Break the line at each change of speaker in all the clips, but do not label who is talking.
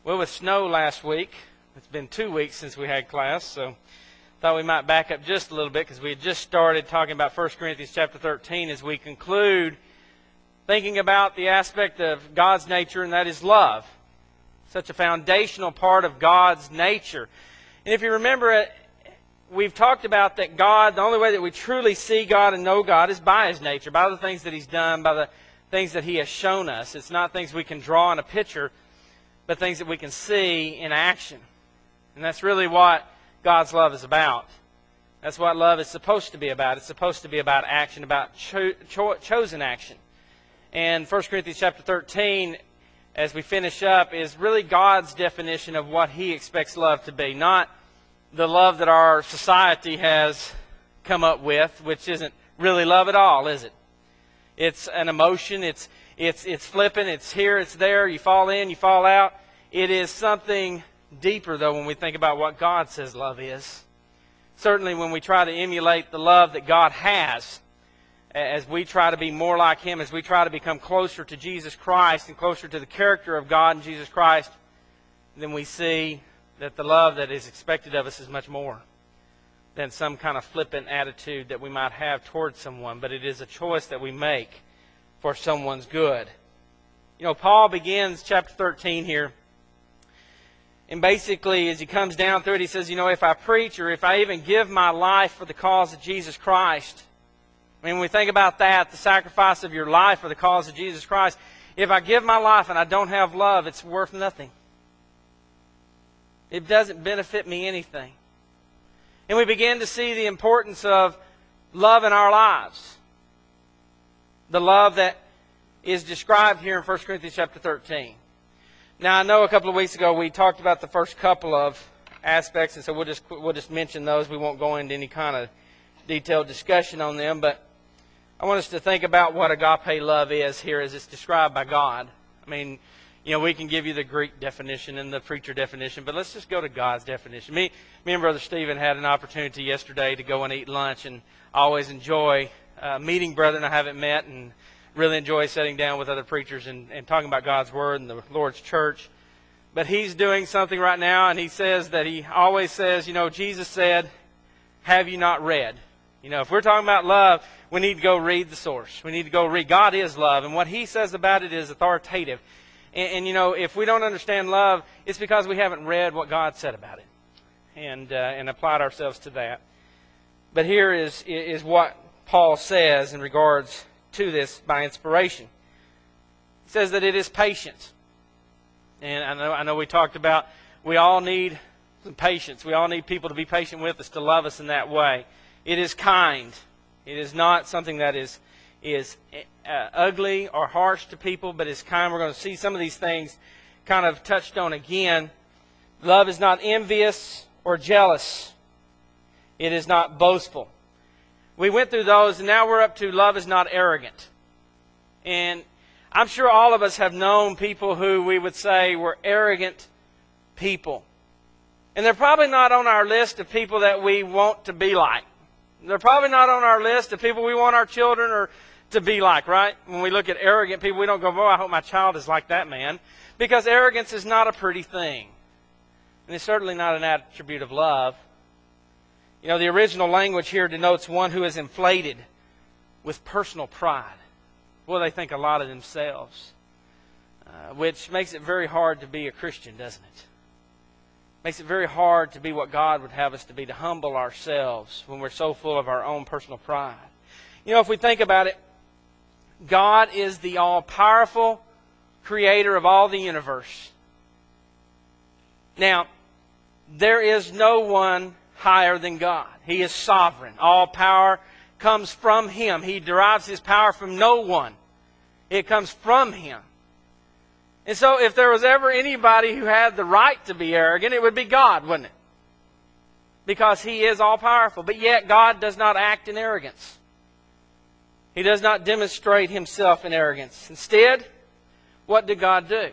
Well, with snow last week, it's been 2 weeks since we had class, so thought we might back up just a little bit because we had just started talking about 1 Corinthians chapter 13 as we conclude thinking about the aspect of God's nature, and that is love. Such a foundational part of God's nature. And if you remember, we've talked about that God, the only way that we truly see God and know God is by His nature, by the things that He's done, by the things that He has shown us. It's not things we can draw in a picture, but things that we can see in action. And that's really what God's love is about. That's what love is supposed to be about. It's supposed to be about action, about chosen action. And 1 Corinthians chapter 13, as we finish up, is really God's definition of what He expects love to be. Not the love that our society has come up with, which isn't really love at all, is it? It's an emotion. It's flippant. It's here. It's there. You fall in. You fall out. It is something deeper, though, when we think about what God says love is. Certainly when we try to emulate the love that God has, as we try to be more like Him, as we try to become closer to Jesus Christ and closer to the character of God and Jesus Christ, then we see that the love that is expected of us is much more than some kind of flippant attitude that we might have towards someone, but it is a choice that we make for someone's good. You know, Paul begins chapter 13 here, and basically as he comes down through it, he says, you know, if I preach or if I even give my life for the cause of Jesus Christ, I mean, when we think about that, the sacrifice of your life for the cause of Jesus Christ, if I give my life and I don't have love, it's worth nothing. It doesn't benefit me anything. And we begin to see the importance of love in our lives. The love that is described here in 1 Corinthians chapter 13. Now, I know a couple of weeks ago we talked about the first couple of aspects, and so we'll just mention those. We won't go into any kind of detailed discussion on them, but I want us to think about what agape love is here as it's described by God. I mean, you know, we can give you the Greek definition and the preacher definition, but let's just go to God's definition. Me and Brother Stephen had an opportunity yesterday to go and eat lunch, and I always enjoy meeting brethren I haven't met, and really enjoy sitting down with other preachers and talking about God's Word and the Lord's church. But he's doing something right now, and he says that he always says, you know, Jesus said, have you not read? You know, if we're talking about love, we need to go read the source. We need to go read. God is love, and what He says about it is authoritative. And you know, if we don't understand love, it's because we haven't read what God said about it and applied ourselves to that. But here is what Paul says in regards to this by inspiration. He says that it is patience. And I know we talked about we all need some patience. We all need people to be patient with us, to love us in that way. It is kind. It is not something that is ugly or harsh to people, but is kind. We're going to see some of these things kind of touched on again. Love is not envious or jealous. It is not boastful. We went through those, and now we're up to love is not arrogant. And I'm sure all of us have known people who we would say were arrogant people. And they're probably not on our list of people that we want to be like. They're probably not on our list of people we want our children to be like, right? When we look at arrogant people, we don't go, oh, I hope my child is like that man. Because arrogance is not a pretty thing. And it's certainly not an attribute of love. You know, the original language here denotes one who is inflated with personal pride. Well, they think a lot of themselves. Which makes it very hard to be a Christian, doesn't it? Makes it very hard to be what God would have us to be, to humble ourselves when we're so full of our own personal pride. You know, if we think about it, God is the all-powerful creator of all the universe. Now, there is no one higher than God. He is sovereign. All power comes from Him. He derives His power from no one. It comes from Him. And so if there was ever anybody who had the right to be arrogant, it would be God, wouldn't it? Because He is all-powerful. But yet God does not act in arrogance. He does not demonstrate Himself in arrogance. Instead, what did God do?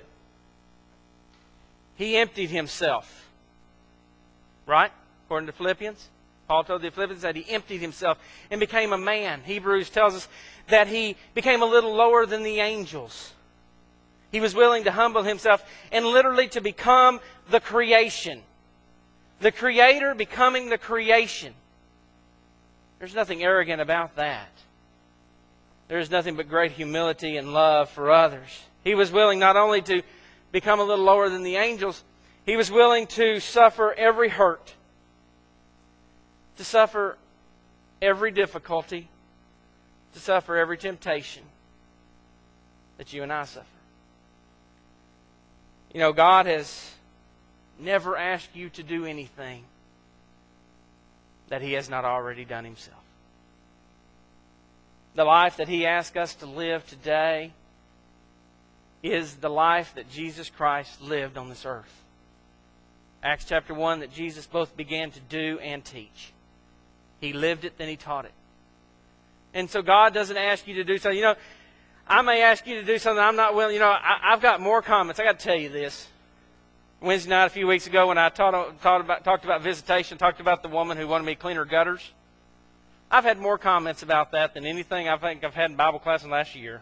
He emptied Himself. Right? According to Philippians. Paul told the Philippians that He emptied Himself and became a man. Hebrews tells us that He became a little lower than the angels. He was willing to humble himself and literally to become the creation. The Creator becoming the creation. There's nothing arrogant about that. There is nothing but great humility and love for others. He was willing not only to become a little lower than the angels, He was willing to suffer every hurt, to suffer every difficulty, to suffer every temptation that you and I suffer. You know, God has never asked you to do anything that He has not already done Himself. The life that He asks us to live today is the life that Jesus Christ lived on this earth. Acts chapter 1, that Jesus both began to do and teach. He lived it, then He taught it. And so God doesn't ask you to do something. You know, I may ask you to do something I'm not willing. You know, I've got more comments. I got to tell you this. Wednesday night a few weeks ago when I talked about visitation, talked about the woman who wanted me to clean her gutters. I've had more comments about that than anything I think I've had in Bible class in the last year.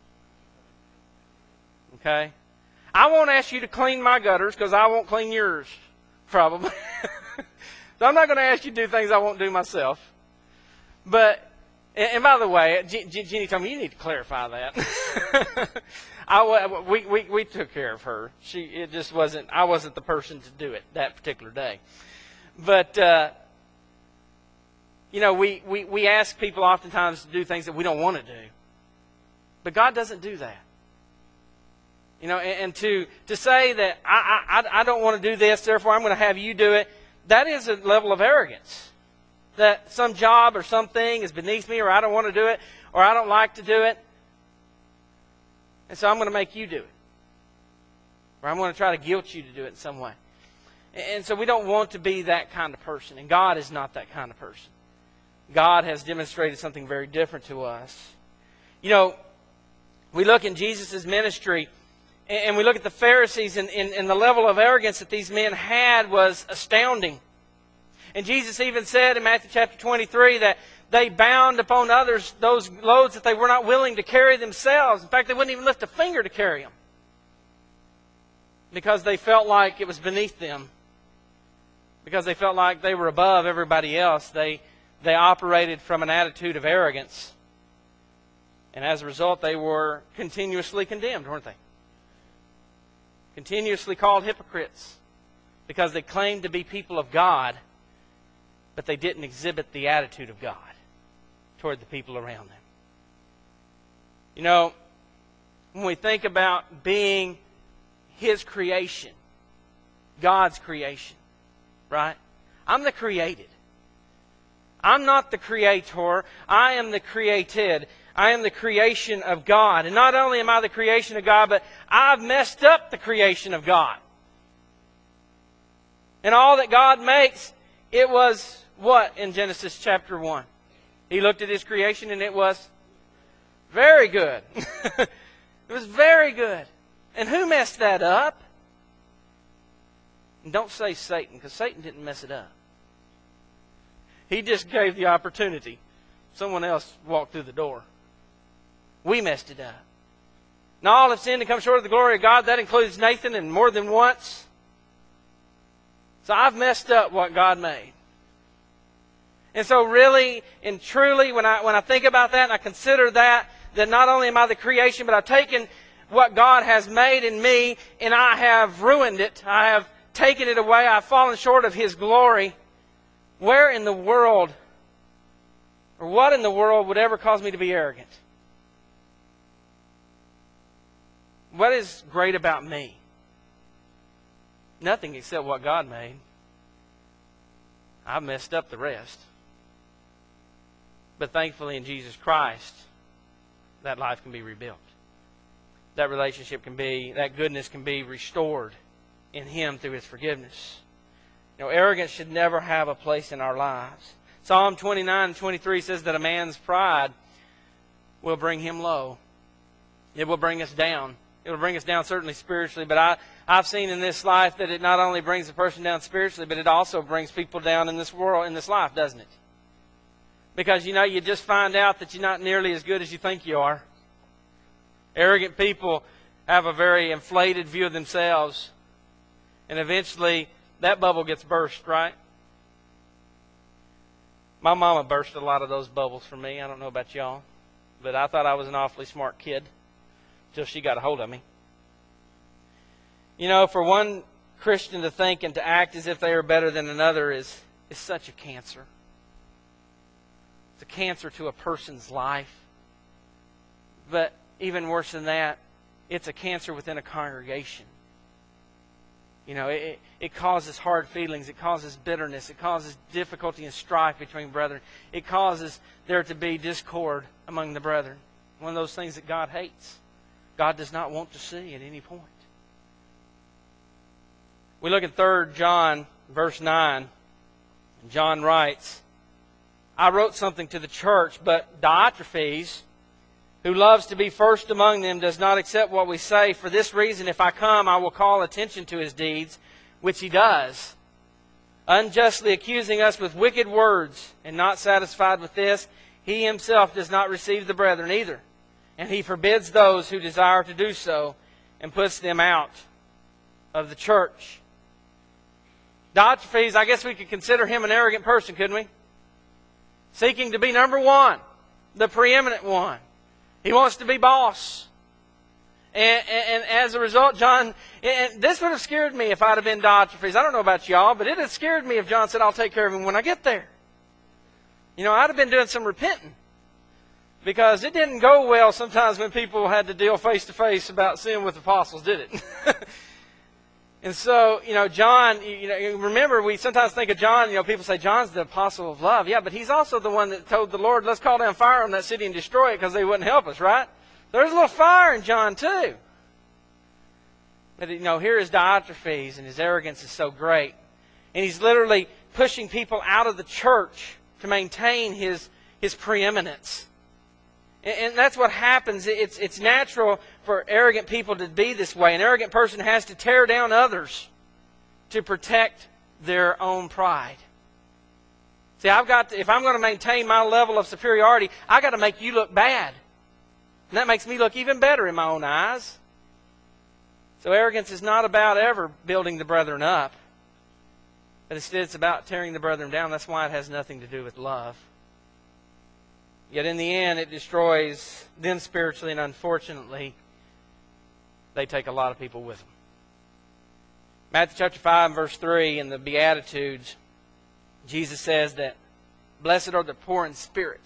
Okay? I won't ask you to clean my gutters because I won't clean yours, probably. So I'm not going to ask you to do things I won't do myself. But, and by the way, Jeannie told me, you need to clarify that. We took care of her. It just wasn't, I wasn't the person to do it that particular day. But, you know, we ask people oftentimes to do things that we don't want to do. But God doesn't do that. You know, and to say that I don't want to do this, therefore I'm going to have you do it, that is a level of arrogance. That some job or something is beneath me, or I don't want to do it, or I don't like to do it. And so I'm going to make you do it. Or I'm going to try to guilt you to do it in some way. And so we don't want to be that kind of person. And God is not that kind of person. God has demonstrated something very different to us. You know, we look in Jesus' ministry, and we look at the Pharisees, and the level of arrogance that these men had was astounding. And Jesus even said in Matthew chapter 23 that they bound upon others those loads that they were not willing to carry themselves. In fact, they wouldn't even lift a finger to carry them, because they felt like it was beneath them. Because they felt like they were above everybody else. They operated from an attitude of arrogance. And as a result, they were continuously condemned, weren't they? Continuously called hypocrites, because they claimed to be people of God, but they didn't exhibit the attitude of God toward the people around them. You know, when we think about being His creation, God's creation, right? I'm the created. I'm not the creator. I am the created. I am the creation of God. And not only am I the creation of God, but I've messed up the creation of God. And all that God makes, it was what in Genesis chapter 1? He looked at His creation and it was very good. It was very good. And who messed that up? And don't say Satan, because Satan didn't mess it up. He just gave the opportunity. Someone else walked through the door. We messed it up. Now all have sinned and come short of the glory of God. That includes Nathan, and more than once. So I've messed up what God made. And so really and truly, when I think about that and I consider that not only am I the creation, but I've taken what God has made in me and I have ruined it. I have taken it away. I've fallen short of His glory. Where in the world, or what in the world would ever cause me to be arrogant? What is great about me? Nothing except what God made. I've messed up the rest. But thankfully in Jesus Christ, that life can be rebuilt. That relationship can be, that goodness can be restored in Him through His forgiveness. You know, arrogance should never have a place in our lives. Psalm 29 and 23 says that a man's pride will bring him low. It will bring us down. It will bring us down certainly spiritually, but I've seen in this life that it not only brings a person down spiritually, but it also brings people down in this world, in this life, doesn't it? Because, you know, you just find out that you're not nearly as good as you think you are. Arrogant people have a very inflated view of themselves. And eventually, that bubble gets burst, right? My mama burst a lot of those bubbles for me. I don't know about y'all. But I thought I was an awfully smart kid until she got a hold of me. You know, for one Christian to think and to act as if they are better than another is such a cancer. It's a cancer to a person's life. But even worse than that, it's a cancer within a congregation. You know, it causes hard feelings. It causes bitterness. It causes difficulty and strife between brethren. It causes there to be discord among the brethren. One of those things that God hates. God does not want to see at any point. We look at 3 John, verse 9. John writes, I wrote something to the church, but Diotrephes, who loves to be first among them, does not accept what we say. For this reason, if I come, I will call attention to his deeds, which he does, unjustly accusing us with wicked words. And not satisfied with this, he himself does not receive the brethren either. And he forbids those who desire to do so, and puts them out of the church. Diotrephes, I guess we could consider him an arrogant person, couldn't we? Seeking to be number one, the preeminent one. He wants to be boss. And as a result, John, and this would have scared me if I'd have been Diotrephes. I don't know about y'all, but it would have scared me if John said, I'll take care of him when I get there. You know, I'd have been doing some repenting. Because it didn't go well sometimes when people had to deal face to face about sin with apostles, did it? And so, you know, John, remember, we sometimes think of John, people say John's the apostle of love. Yeah, but he's also the one that told the Lord, let's call down fire on that city and destroy it because they wouldn't help us, right? There's a little fire in John too. But, here is Diotrephes, and his arrogance is so great. And he's literally pushing people out of the church to maintain his preeminence. And that's what happens. It's natural for arrogant people to be this way. An arrogant person has to tear down others to protect their own pride. See, if I'm going to maintain my level of superiority, I've got to make you look bad. And that makes me look even better in my own eyes. So arrogance is not about ever building the brethren up. But instead it's about tearing the brethren down. That's why it has nothing to do with love. Yet in the end, it destroys them spiritually, and unfortunately, they take a lot of people with them. Matthew chapter 5, verse 3, in the Beatitudes, Jesus says that, blessed are the poor in spirit.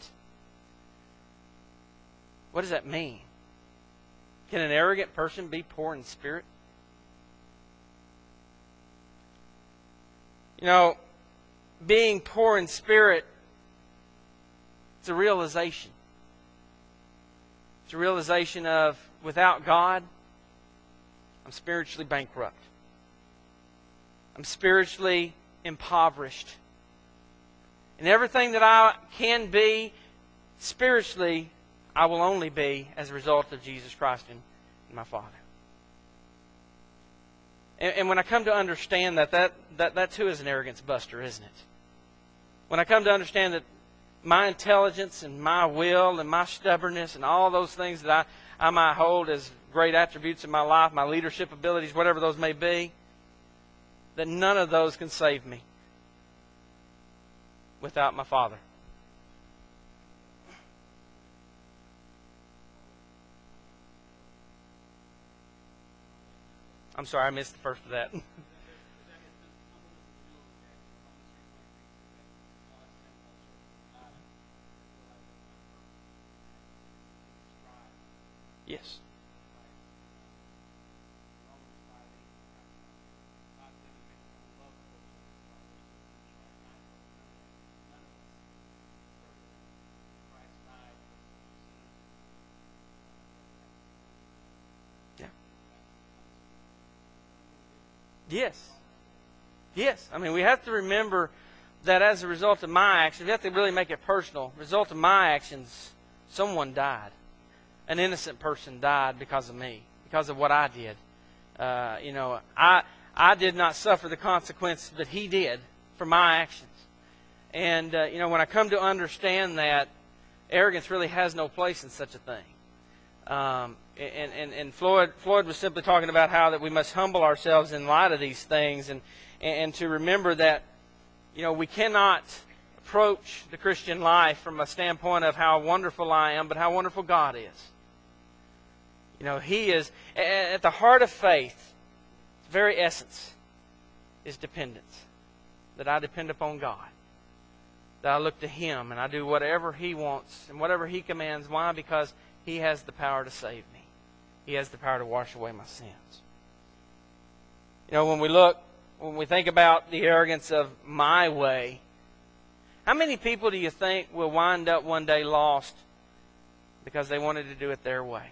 What does that mean? Can an arrogant person be poor in spirit? Being poor in spirit, it's a realization. It's a realization of, without God, I'm spiritually bankrupt. I'm spiritually impoverished. And everything that I can be spiritually, I will only be as a result of Jesus Christ and my Father. And when I come to understand that too is an arrogance buster, isn't it? When I come to understand that my intelligence and my will and my stubbornness and all those things that I might hold as great attributes in my life, my leadership abilities, whatever those may be, that none of those can save me without my Father. I'm sorry, I missed the first of that. Yes. Yeah. Yes. Yes. I mean, we have to remember that as a result of my actions, we have to really make it personal. Result of my actions, someone died. An innocent person died because of me, because of what I did. I did not suffer the consequence that he did for my actions. And, when I come to understand that, arrogance really has no place in such a thing. And Floyd was simply talking about how that we must humble ourselves in light of these things, and to remember that, we cannot approach the Christian life from a standpoint of how wonderful I am, but how wonderful God is. He is at the heart of faith. The very essence is dependence. That I depend upon God. That I look to Him and I do whatever He wants and whatever He commands. Why? Because He has the power to save me. He has the power to wash away my sins. When we think about the arrogance of my way, how many people do you think will wind up one day lost because they wanted to do it their way?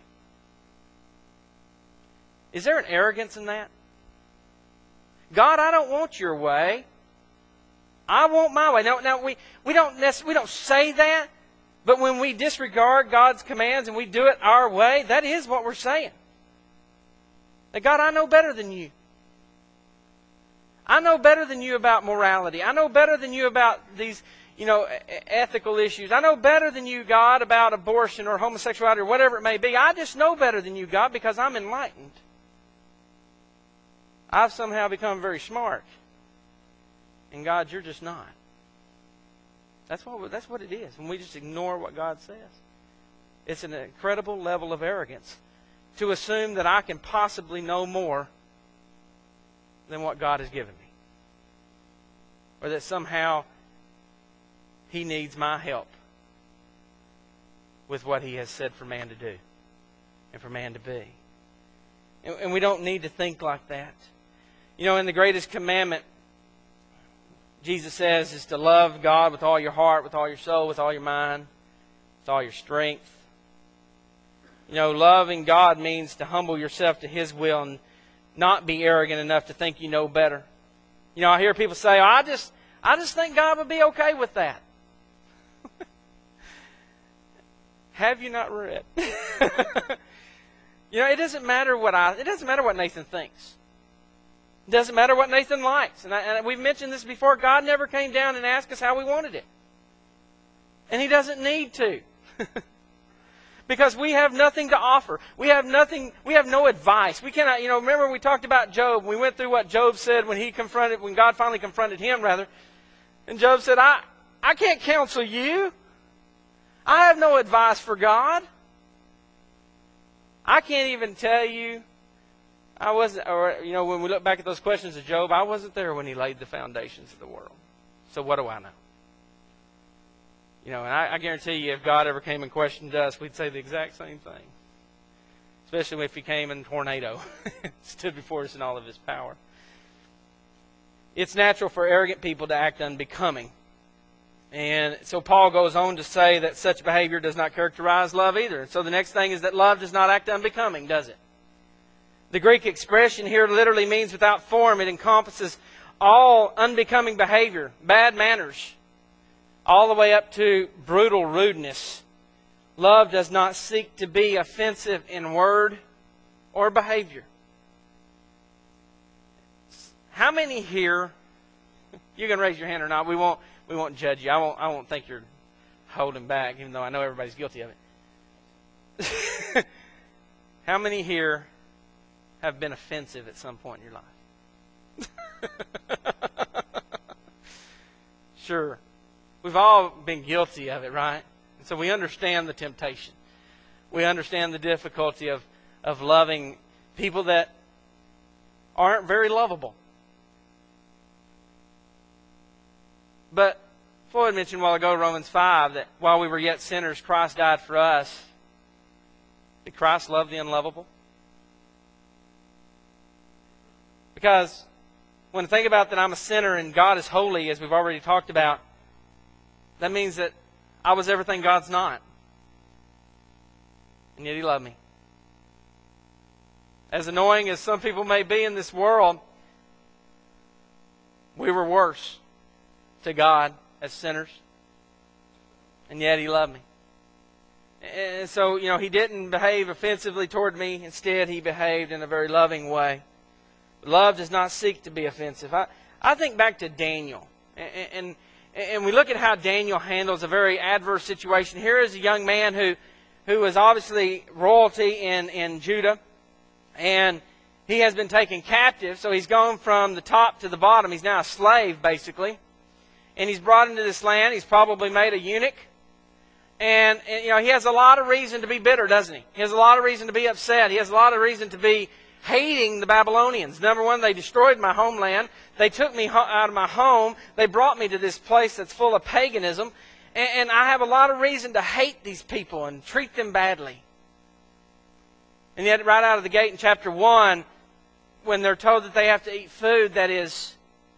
Is there an arrogance in that? God, I don't want your way. I want my way. Now we don't say that, but when we disregard God's commands and we do it our way, that is what we're saying. That God, I know better than you. I know better than you about morality. I know better than you about these, ethical issues. I know better than you, God, about abortion or homosexuality or whatever it may be. I just know better than you, God, because I'm enlightened. I've somehow become very smart. And God, you're just not. That's what it is when we just ignore what God says. It's an incredible level of arrogance to assume that I can possibly know more than what God has given me. Or that somehow He needs my help with what He has said for man to do and for man to be. And we don't need to think like that. In the greatest commandment, Jesus says, is to love God with all your heart, with all your soul, with all your mind, with all your strength. Loving God means to humble yourself to His will and not be arrogant enough to think you know better. I hear people say, I just think God would be okay with that. Have you not read? It doesn't matter what Nathan thinks. It doesn't matter what Nathan likes. And we've mentioned this before. God never came down and asked us how we wanted it. And He doesn't need to. Because we have nothing to offer. We have no advice. We cannot, remember we talked about Job. We went through what Job said when God finally confronted him, rather. And Job said, I can't counsel you. I have no advice for God. I can't even tell you. When we look back at those questions of Job, I wasn't there when he laid the foundations of the world. So what do I know? And I guarantee you, if God ever came and questioned us, we'd say the exact same thing. Especially if He came in a tornado, stood before us in all of His power. It's natural for arrogant people to act unbecoming. And so Paul goes on to say that such behavior does not characterize love either. So the next thing is that love does not act unbecoming, does it? The Greek expression here literally means without form. It encompasses all unbecoming behavior, bad manners, all the way up to brutal rudeness. Love does not seek to be offensive in word or behavior. How many here, you can raise your hand or not, we won't judge you. I won't think you're holding back, even though I know everybody's guilty of it. How many here have been offensive at some point in your life? Sure. We've all been guilty of it, right? And so we understand the temptation. We understand the difficulty of loving people that aren't very lovable. But Floyd mentioned a while ago, Romans 5, that while we were yet sinners, Christ died for us. Did Christ love the unlovable? Because when I think about that I'm a sinner and God is holy, as we've already talked about, that means that I was everything God's not. And yet He loved me. As annoying as some people may be in this world, we were worse to God as sinners. And yet He loved me. And so, He didn't behave offensively toward me. Instead, He behaved in a very loving way. Love does not seek to be offensive. I think back to Daniel. And we look at how Daniel handles a very adverse situation. Here is a young man who who is obviously royalty in Judah. And he has been taken captive, so he's gone from the top to the bottom. He's now a slave, basically. And he's brought into this land. He's probably made a eunuch. And he has a lot of reason to be bitter, doesn't he? He has a lot of reason to be upset. He has a lot of reason to be hating the Babylonians. Number one, they destroyed my homeland. They took me out of my home. They brought me to this place that's full of paganism. And I have a lot of reason to hate these people and treat them badly. And yet, right out of the gate in chapter 1, when they're told that they have to eat food that is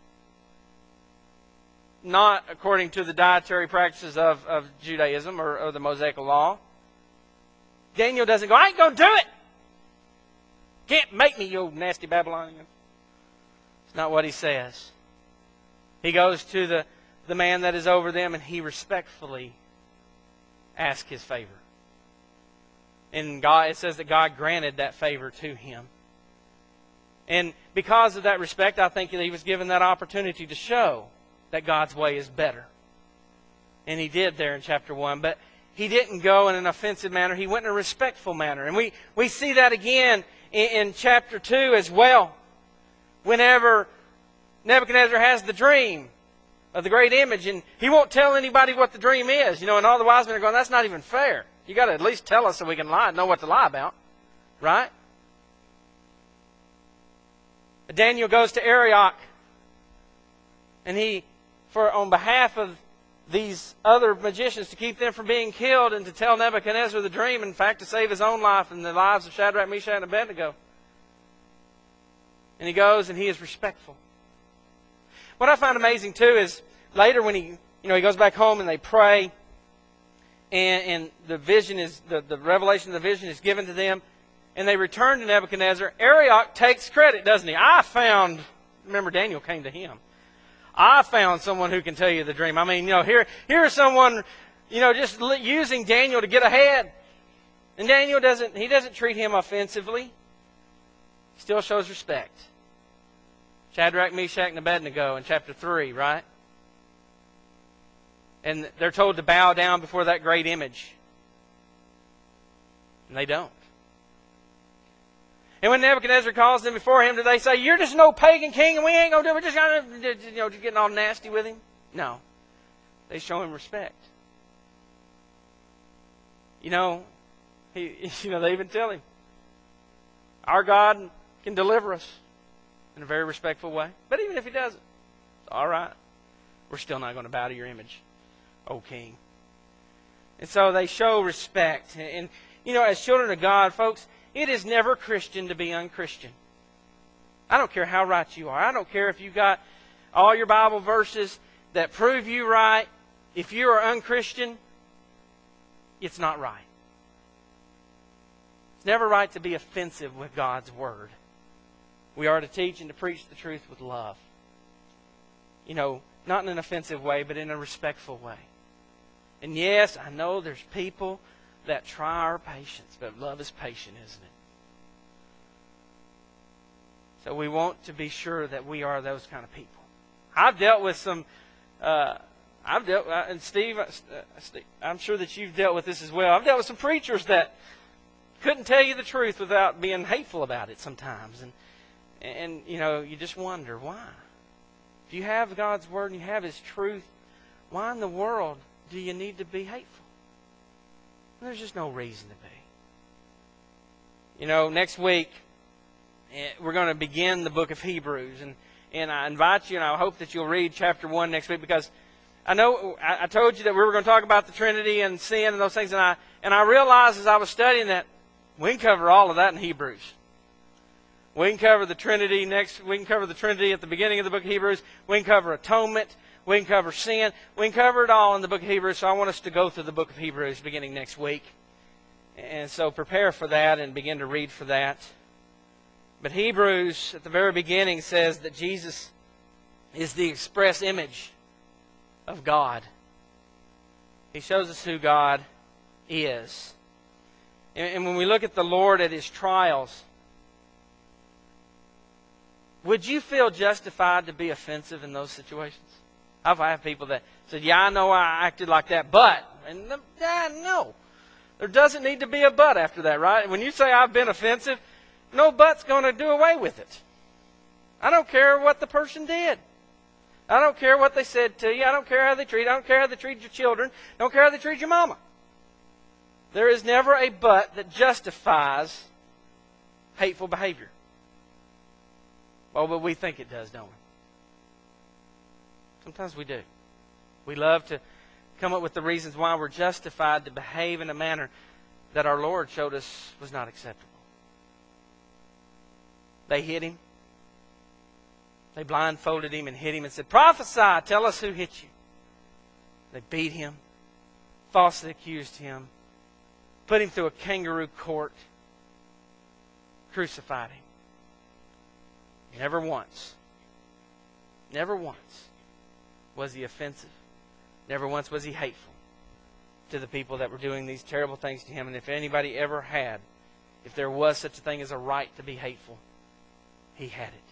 not according to the dietary practices of Judaism or the Mosaical law, Daniel doesn't go, I ain't going to do it. Can't make me, you old nasty Babylonian. It's not what he says. He goes to the man that is over them and he respectfully asks his favor. And it says that God granted that favor to him. And because of that respect, I think that he was given that opportunity to show that God's way is better. And he did there in chapter 1. But he didn't go in an offensive manner. He went in a respectful manner. And we see that again in chapter 2 as well. Whenever Nebuchadnezzar has the dream of the great image, and he won't tell anybody what the dream is. And all the wise men are going, that's not even fair. You got to at least tell us so we can know what to lie about. Right? Daniel goes to Arioch, and on behalf of these other magicians, to keep them from being killed and to tell Nebuchadnezzar the dream, in fact, to save his own life and the lives of Shadrach, Meshach, and Abednego. And he goes and he is respectful. What I find amazing too is later when he goes back home and they pray, and the vision is the revelation of the vision is given to them, and they return to Nebuchadnezzar. Arioch takes credit, doesn't he? Remember Daniel came to him. I found someone who can tell you the dream. I mean, here's someone, just using Daniel to get ahead. And Daniel doesn't treat him offensively. He still shows respect. Shadrach, Meshach, and Abednego in chapter 3, right? And they're told to bow down before that great image. And they don't. And when Nebuchadnezzar calls them before him, do they say, you're just no pagan king and we ain't going to do it. We're just going to, getting all nasty with him? No. They show him respect. They even tell him, our God can deliver us in a very respectful way. But even if he doesn't, it's all right. We're still not going to bow to your image, O king. And so they show respect. And as children of God, folks, it is never Christian to be unchristian. I don't care how right you are. I don't care if you've got all your Bible verses that prove you right. If you are unchristian, it's not right. It's never right to be offensive with God's Word. We are to teach and to preach the truth with love. Not in an offensive way, but in a respectful way. And yes, I know there's people that try our patience, but love is patient, isn't it? So we want to be sure that we are those kind of people. I've dealt with some, and Steve, I'm sure that you've dealt with this as well. I've dealt with some preachers that couldn't tell you the truth without being hateful about it sometimes. And you just wonder, why? If you have God's Word and you have His truth, why in the world do you need to be hateful? There's just no reason to be. Next week, we're going to begin the book of Hebrews. And I invite you, and I hope that you'll read chapter 1 next week, because I know I told you that we were going to talk about the Trinity and sin and those things. And I realized as I was studying that we can cover all of that in Hebrews. We can cover the Trinity next. We can cover the Trinity at the beginning of the book of Hebrews. We can cover atonement. We can cover sin. We can cover it all in the book of Hebrews. So I want us to go through the book of Hebrews beginning next week. And so prepare for that and begin to read for that. But Hebrews at the very beginning says that Jesus is the express image of God. He shows us who God is. And when we look at the Lord at His trials, would you feel justified to be offensive in those situations? I've had people that said, yeah, I know I acted like that, but, no. There doesn't need to be a but after that, right? When you say I've been offensive, no but's going to do away with it. I don't care what the person did. I don't care what they said to you. I don't care how they treat you. I don't care how they treat your children. I don't care how they treat your mama. There is never a but that justifies hateful behavior. Oh, but we think it does, don't we? Sometimes we do. We love to come up with the reasons why we're justified to behave in a manner that our Lord showed us was not acceptable. They hit him. They blindfolded him and hit him and said, "Prophesy, tell us who hit you." They beat him, falsely accused him, put him through a kangaroo court, crucified him. Never once was he offensive. Never once was he hateful to the people that were doing these terrible things to him. And if anybody ever had, if there was such a thing as a right to be hateful, he had it.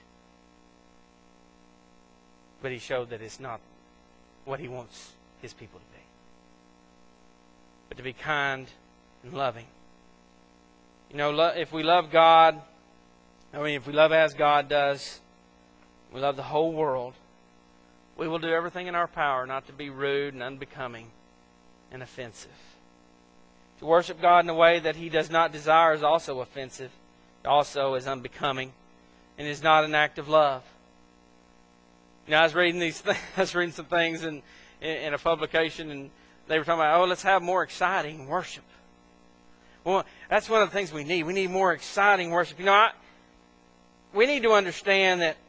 But he showed that it's not what he wants his people to be. But to be kind and loving. You know, if we love God, if we love as God does, we love the whole world, we will do everything in our power not to be rude and unbecoming and offensive. To worship God in a way that He does not desire is also offensive, also is unbecoming, and is not an act of love. You know, I was reading some things in a publication, and they were talking about, let's have more exciting worship. Well, that's one of the things we need. We need more exciting worship. You know, we need to understand that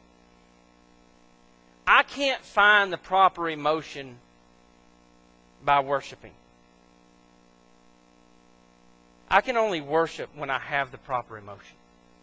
I can't find the proper emotion by worshiping. I can only worship when I have the proper emotion.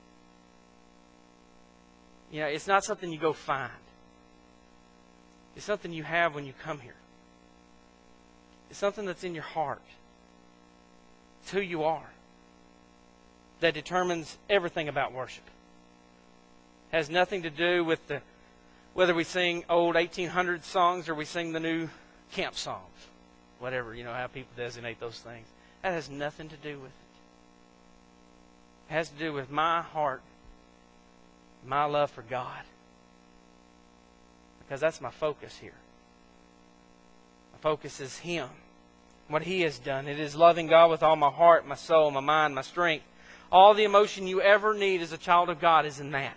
You know, it's not something you go find. It's something you have when you come here. It's something that's in your heart. It's who you are. That determines everything about worship. It has nothing to do with whether we sing old 1800 songs or we sing the new camp songs. Whatever, you know, how people designate those things. That has nothing to do with it. It has to do with my heart, my love for God. Because that's my focus here. My focus is Him. What He has done. It is loving God with all my heart, my soul, my mind, my strength. All the emotion you ever need as a child of God is in that.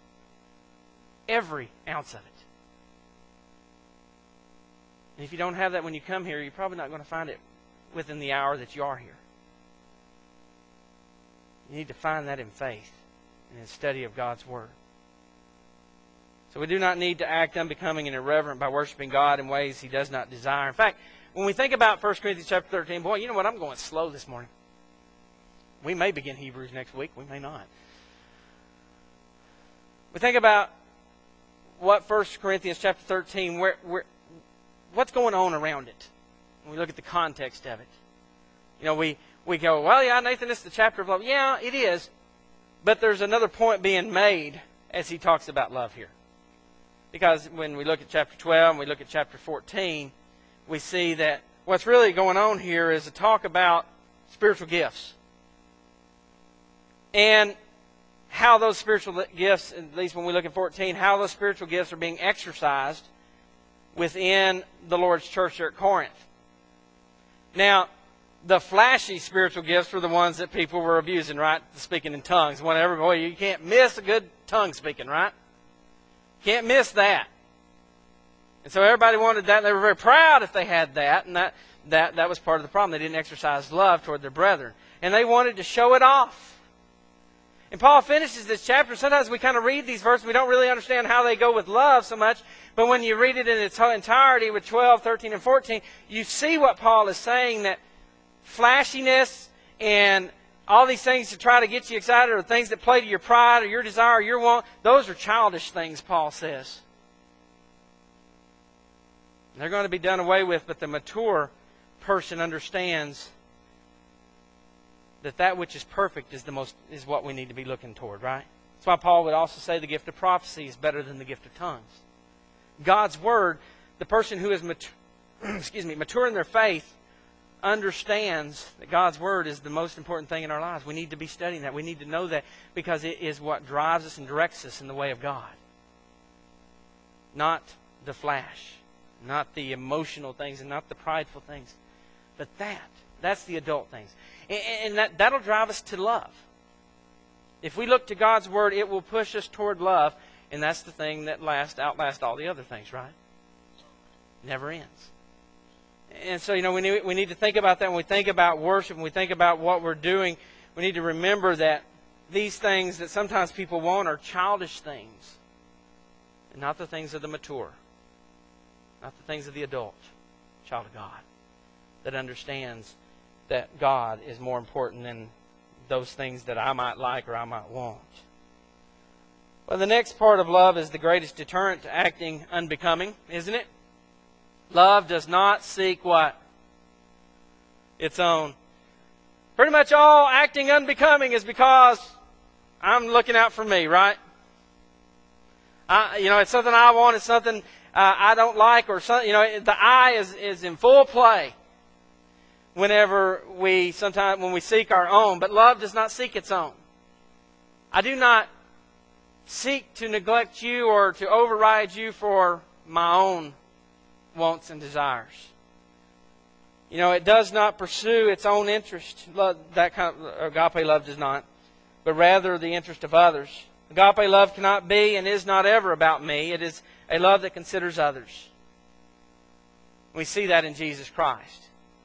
Every ounce of it. And if you don't have that when you come here, you're probably not going to find it within the hour that you are here. You need to find that in faith and in study of God's Word. So we do not need to act unbecoming and irreverent by worshiping God in ways He does not desire. In fact, when we think about 1 Corinthians chapter 13, boy, you know what? I'm going slow this morning. We may begin Hebrews next week. We may not. We think about what 1 Corinthians chapter 13, what's going on around it. When we look at the context of it. You know, we go, well, yeah, Nathan, this is the chapter of love. Yeah, it is. But there's another point being made as he talks about love here. Because when we look at chapter 12 and we look at chapter 14, we see that what's really going on here is a talk about spiritual gifts. And how those spiritual gifts, at least when we look at 14, how those spiritual gifts are being exercised within the Lord's church there at Corinth. Now, the flashy spiritual gifts were the ones that people were abusing, right? Speaking in tongues. Boy, you can't miss a good tongue speaking, right? Can't miss that. And so everybody wanted that. They were very proud if they had that. And that was part of the problem. They didn't exercise love toward their brethren. And they wanted to show it off. And Paul finishes this chapter. Sometimes we kind of read these verses. We don't really understand how they go with love so much. But when you read it in its entirety with 12, 13, and 14, you see what Paul is saying, that flashiness and all these things to try to get you excited, or things that play to your pride or your desire or your want, those are childish things, Paul says. They're going to be done away with, but the mature person understands that which is perfect is what we need to be looking toward, right? That's why Paul would also say the gift of prophecy is better than the gift of tongues. God's Word, the person who is mature in their faith understands that God's Word is the most important thing in our lives. We need to be studying that. We need to know that because it is what drives us and directs us in the way of God. Not the flash, not the emotional things, and not the prideful things. But that's the adult things. And that'll drive us to love. If we look to God's Word, it will push us toward love. And that's the thing that outlasts all the other things, right? Never ends. And so, we need to think about that when we think about worship, when we think about what we're doing. We need to remember that these things that sometimes people want are childish things. And not the things of the mature. Not the things of the adult. Child of God. That understands that God is more important than those things that I might like or I might want. Well, the next part of love is the greatest deterrent to acting unbecoming, isn't it? Love does not seek what? Its own. Pretty much all acting unbecoming is because I'm looking out for me, right? It's something I want, it's something I don't like, or something. The I is in full play whenever when we seek our own. But love does not seek its own. I do not seek to neglect you or to override you for my own wants and desires. It does not pursue its own interest. That kind of agape love does not, but rather the interest of others. Agape love cannot be and is not ever about me. It is a love that considers others. We see that in Jesus Christ.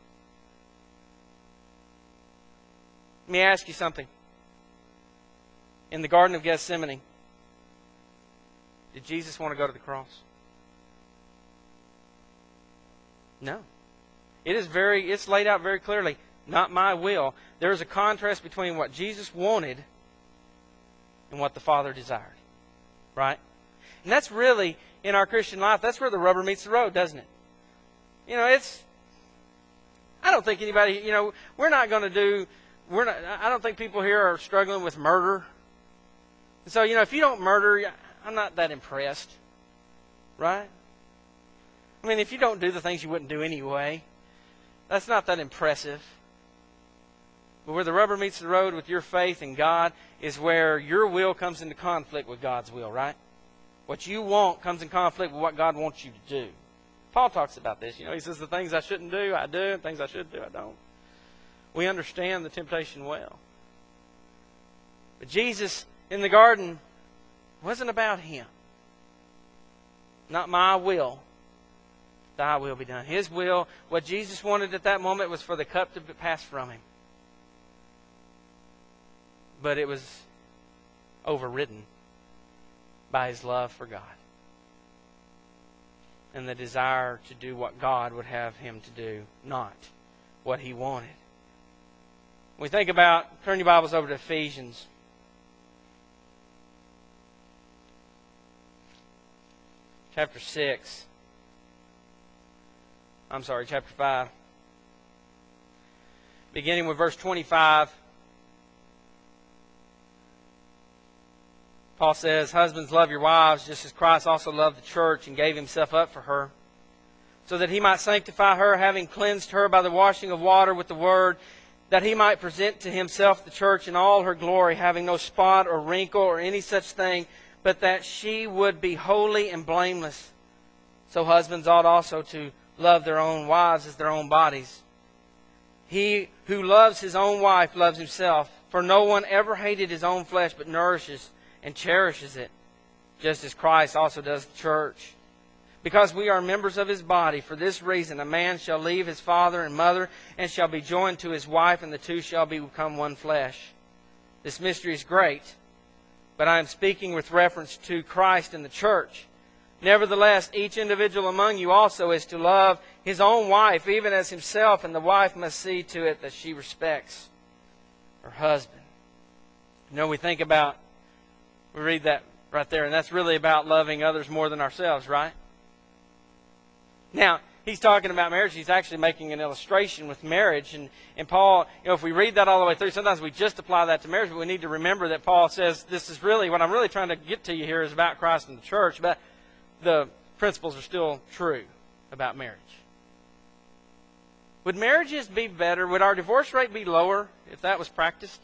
Let me ask you something. In the Garden of Gethsemane, did Jesus want to go to the cross? No. It's laid out very clearly. Not my will. There is a contrast between what Jesus wanted and what the Father desired. Right? And that's really, in our Christian life, that's where the rubber meets the road, doesn't it? I don't think anybody, I don't think people here are struggling with murder. And so, if you don't murder, I'm not that impressed. Right? I mean, if you don't do the things you wouldn't do anyway, that's not that impressive. But where the rubber meets the road with your faith in God is where your will comes into conflict with God's will, right? What you want comes in conflict with what God wants you to do. Paul talks about this. He says the things I shouldn't do, I do, and things I should do, I don't. We understand the temptation well. But Jesus in the garden wasn't about Him. Not my will. Thy will be done. His will, what Jesus wanted at that moment was for the cup to pass from Him. But it was overridden by His love for God. And the desire to do what God would have Him to do, not what He wanted. When we think about, turn your Bibles over to Ephesians. Chapter 5. Beginning with verse 25. Paul says, "Husbands, love your wives, just as Christ also loved the church and gave Himself up for her, so that He might sanctify her, having cleansed her by the washing of water with the word, that He might present to Himself the church in all her glory, having no spot or wrinkle or any such thing, but that she would be holy and blameless. So husbands ought also to love their own wives as their own bodies. He who loves his own wife loves himself, for no one ever hated his own flesh, but nourishes and cherishes it, just as Christ also does the church. Because we are members of His body, for this reason a man shall leave his father and mother, and shall be joined to his wife, and the two shall become one flesh. This mystery is great, but I am speaking with reference to Christ and the church. Nevertheless, each individual among you also is to love his own wife, even as himself, and the wife must see to it that she respects her husband." We read that right there, and that's really about loving others more than ourselves, right? Now, he's talking about marriage. He's actually making an illustration with marriage. And Paul, if we read that all the way through, sometimes we just apply that to marriage, but we need to remember that Paul says this is really, what I'm really trying to get to you here is about Christ and the church, but the principles are still true about marriage. Would marriages be better? Would our divorce rate be lower if that was practiced?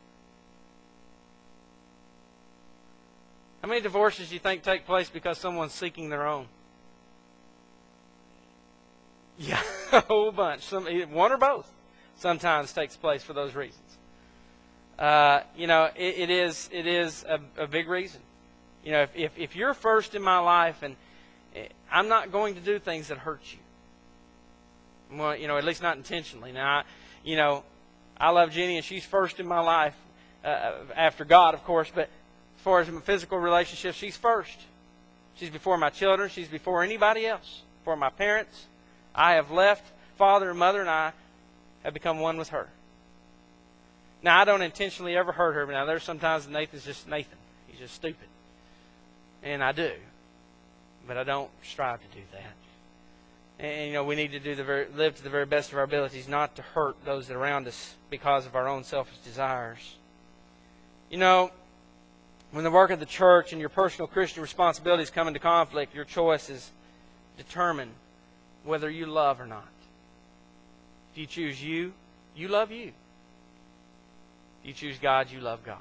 How many divorces do you think take place because someone's seeking their own? Yeah, a whole bunch. One or both sometimes takes place for those reasons. It is a big reason. If you're first in my life, and I'm not going to do things that hurt you. Well, at least not intentionally. Now, I love Jenny, and she's first in my life after God, of course. But as far as my physical relationship, she's first. She's before my children. She's before anybody else. Before my parents. I have left father and mother, and I have become one with her. Now, I don't intentionally ever hurt her. But now, there's sometimes Nathan's just Nathan. He's just stupid. And I do. But I don't strive to do that. And, we need to live to the very best of our abilities, not to hurt those that are around us because of our own selfish desires. When the work of the church and your personal Christian responsibilities come into conflict, your choices determine whether you love or not. If you choose you love you. If you choose God, you love God.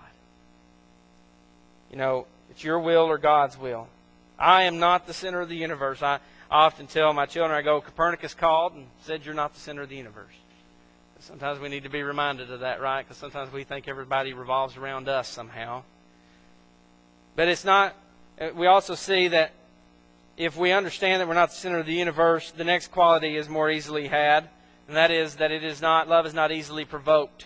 It's your will or God's will. I am not the center of the universe. I often tell my children, I go, Copernicus called and said you're not the center of the universe. Sometimes we need to be reminded of that, right? Because sometimes we think everybody revolves around us somehow. But it's not. We also see that if we understand that we're not the center of the universe, the next quality is more easily had. And that is that love is not easily provoked.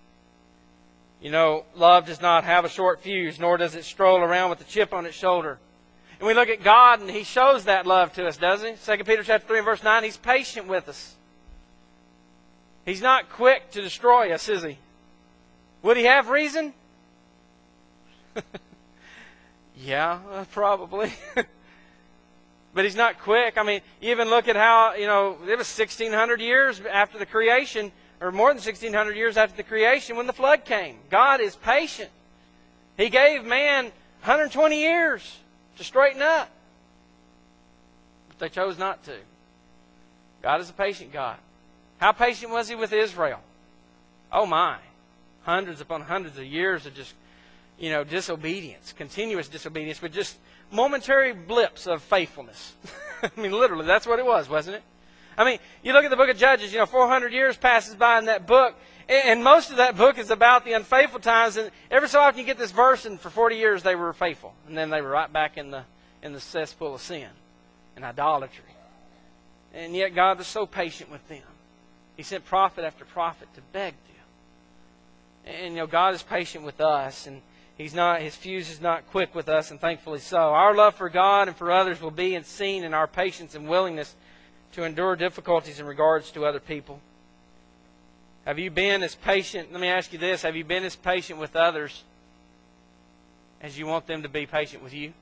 Love does not have a short fuse, nor does it stroll around with a chip on its shoulder. And we look at God, and He shows that love to us, doesn't He? 2 Peter chapter 3 and verse 9, He's patient with us. He's not quick to destroy us, is He? Would He have reason? Yeah, probably. But He's not quick. I mean, even look at how, it was 1,600 years after the creation, or more than 1,600 years after the creation when the flood came. God is patient. He gave man 120 years to straighten up. But they chose not to. God is a patient God. How patient was He with Israel? Oh my. Hundreds upon hundreds of years of just, disobedience, continuous disobedience, but just momentary blips of faithfulness. I mean, literally, that's what it was, wasn't it? I mean, you look at the book of Judges, 400 years passes by in that book, and most of that book is about the unfaithful times, and every so often you get this verse, and for 40 years they were faithful, and then they were right back in the cesspool of sin and idolatry. And yet God was so patient with them. He sent prophet after prophet to beg them. And God is patient with us, and His fuse is not quick with us, and thankfully so. Our love for God and for others will be seen in our patience and willingness to endure difficulties in regards to other people. Have you been as patient? Let me ask you this. Have you been as patient with others as you want them to be patient with you?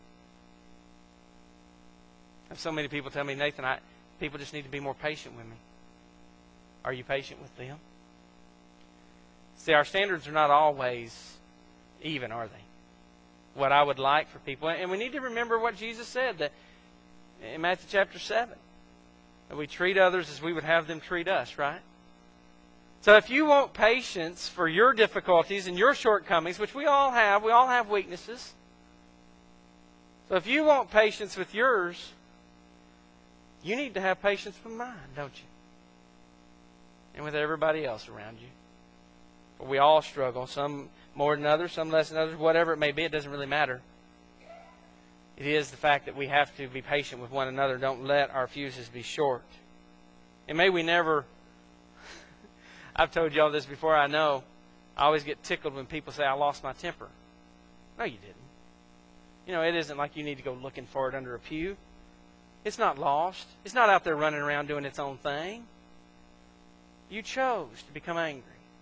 I have so many people tell me, Nathan, people just need to be more patient with me. Are you patient with them? See, our standards are not always even, are they? What I would like for people. And we need to remember what Jesus said that in Matthew chapter 7. That we treat others as we would have them treat us, right? So if you want patience for your difficulties and your shortcomings, which we all have weaknesses. So if you want patience with yours, you need to have patience with mine, don't you? And with everybody else around you. For we all struggle, some more than others, some less than others, whatever it may be, it doesn't really matter. It is the fact that we have to be patient with one another. Don't let our fuses be short. And may we never... I've told you all this before, I know. I always get tickled when people say, I lost my temper. No, you didn't. It isn't like you need to go looking for it under a pew. It's not lost. It's not out there running around doing its own thing. You chose to become angry.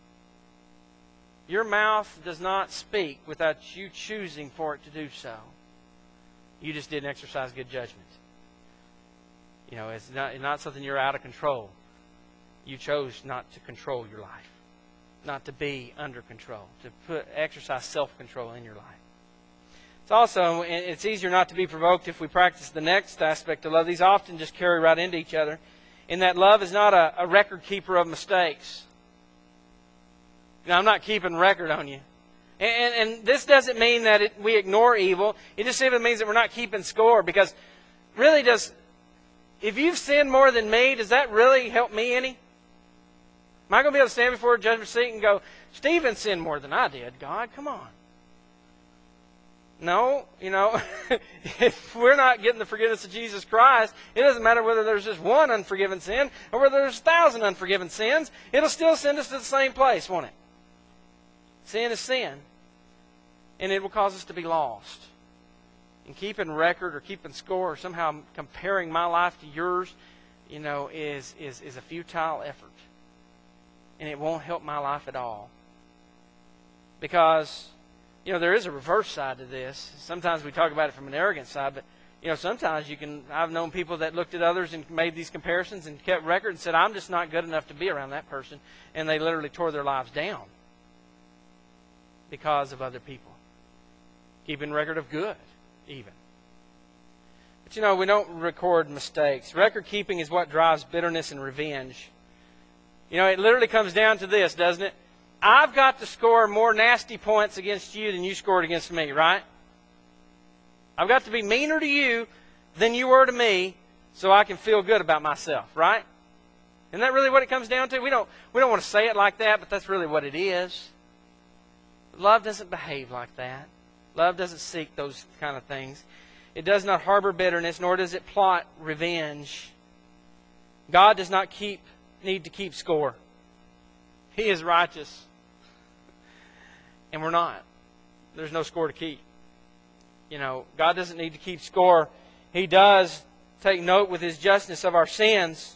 Your mouth does not speak without you choosing for it to do so. You just didn't exercise good judgment. It's not something you're out of control. You chose not to control your life. Not to be under control. To exercise self-control in your life. It's easier not to be provoked if we practice the next aspect of love. These often just carry right into each other. in that love is not a record keeper of mistakes. I'm not keeping record on you. And this doesn't mean that we ignore evil. It just simply means that we're not keeping score. Because really if you've sinned more than me, does that really help me any? Am I going to be able to stand before a judgment seat and go, Stephen sinned more than I did, God? Come on. No, if we're not getting the forgiveness of Jesus Christ, it doesn't matter whether there's just one unforgiven sin or whether there's 1,000 unforgiven sins. It'll still send us to the same place, won't it? Sin is sin. And it will cause us to be lost. And keeping record or keeping score or somehow comparing my life to yours, is a futile effort. And it won't help my life at all. Because, there is a reverse side to this. Sometimes we talk about it from an arrogant side, but, sometimes I've known people that looked at others and made these comparisons and kept record and said, I'm just not good enough to be around that person. And they literally tore their lives down because of other people. Keeping record of good, even. But we don't record mistakes. Record keeping is what drives bitterness and revenge. It literally comes down to this, doesn't it? I've got to score more nasty points against you than you scored against me, right? I've got to be meaner to you than you were to me so I can feel good about myself, right? Isn't that really what it comes down to? We don't want to say it like that, but that's really what it is. Love doesn't behave like that. Love doesn't seek those kind of things. It does not harbor bitterness, nor does it plot revenge. God does not need to keep score. He is righteous. And we're not. There's no score to keep. God doesn't need to keep score. He does take note with His justness of our sins.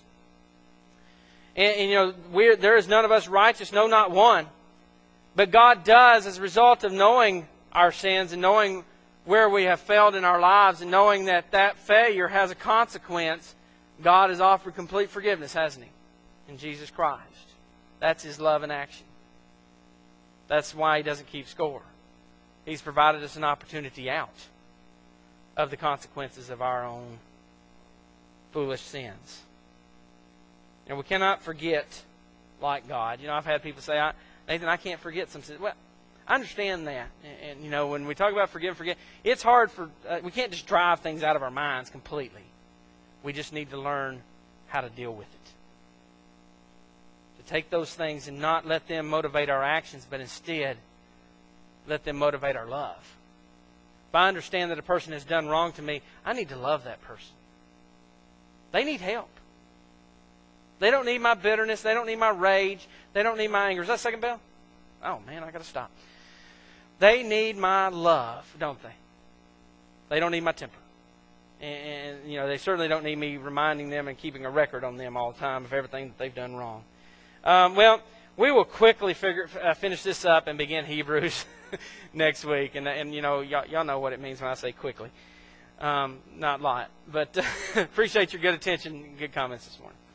And there is none of us righteous, no, not one. But God does, as a result of knowing our sins and knowing where we have failed in our lives and knowing that failure has a consequence, God has offered complete forgiveness, hasn't He? In Jesus Christ. That's His love in action. That's why He doesn't keep score. He's provided us an opportunity out of the consequences of our own foolish sins. And we cannot forget like God. I've had people say, Nathan, I can't forget some sins. Well, I understand that. And when we talk about forget, it's hard we can't just drive things out of our minds completely. We just need to learn how to deal with it. To take those things and not let them motivate our actions, but instead let them motivate our love. If I understand that a person has done wrong to me, I need to love that person. They need help. They don't need my bitterness. They don't need my rage. They don't need my anger. Is that second bell? Oh, man, I got to stop. They need my love, don't they? They don't need my temper. And they certainly don't need me reminding them and keeping a record on them all the time of everything that they've done wrong. Well, we will quickly finish this up and begin Hebrews next week. And y'all know what it means when I say quickly. Not a lot. But appreciate your good attention and good comments this morning.